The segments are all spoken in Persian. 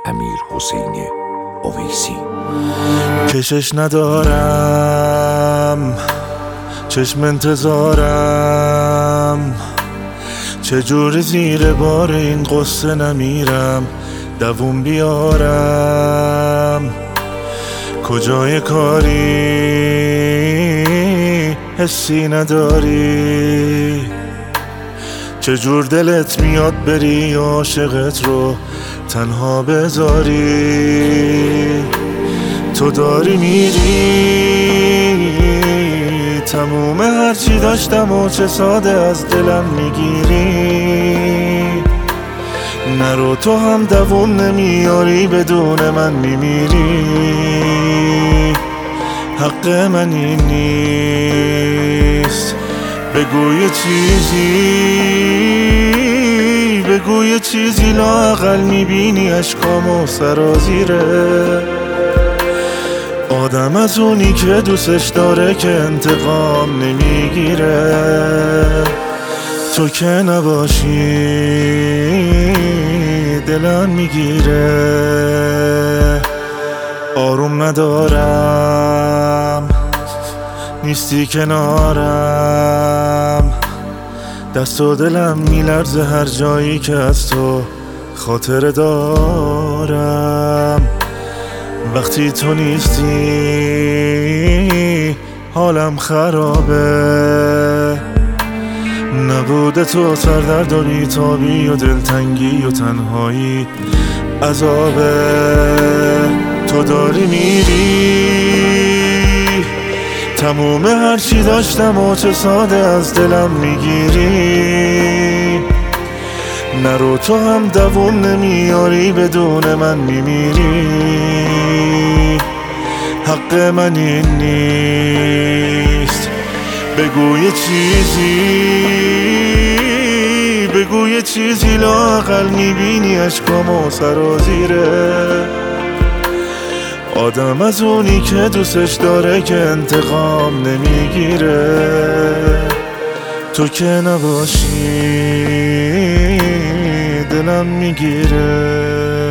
امیرحسین اویسی. کشش ندارم، چشم انتظارم، چجوری زیر بار این قصه نمیرم دووم بیارم. کجای کاری حسی نداری، چجور دلت میاد بری عاشقت رو تنها بذاری. تو داری میری، تموم هرچی داشتم و چه ساده از دلم میگیری. نرو تو هم دووم نمیاری، بدون من میمیری. حق من این نیست، بگو یه چیزی لااقل میبینی اشکامو سرازیره. آدم از اونی که دوستش داره که انتقام نمیگیره. تو که نباشی دلم میگیره. آروم ندارم، نیستی کنارم، دست و دلم میلرزه هر جایی که از تو خاطر دارم. وقتی تو نیستی حالم خرابه. نبوده تو سردرد و بیتابی و دلتنگی و تنهایی عذابه. تو داری میری، تموم هرچی داشتم و چه ساده از دلم میگیری. نرو تو هم دووم نمیاری، بدون من میمیری. حق من این نیست، بگو یه چیزی لااقل میبینی اشکامو سرازیره. آدم از اونی که دوستش داره که انتقام نمیگیره. تو که نباشی دلم میگیره.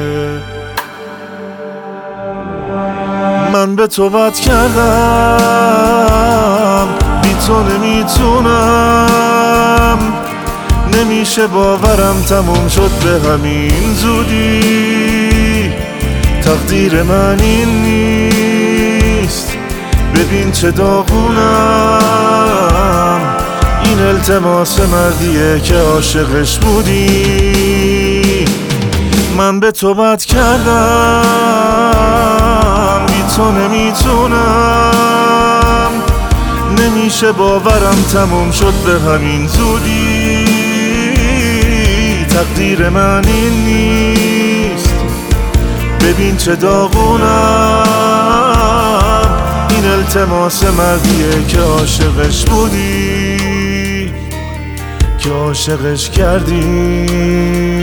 من به تو بد کردم، بی تو نمیتونم. نمیشه باورم تموم شد به همین زودی. تقدیر من این نیست، ببین چه داغونم. این التماس مردیه که عاشقش بودی. من به تو بد کردم، بی تو نمیتونم. نمیشه باورم تموم شد به همین زودی. تقدیر من این نیست، ببین چه داغونم. این التماس مردیه که عاشقش بودی، که عاشقش کردی.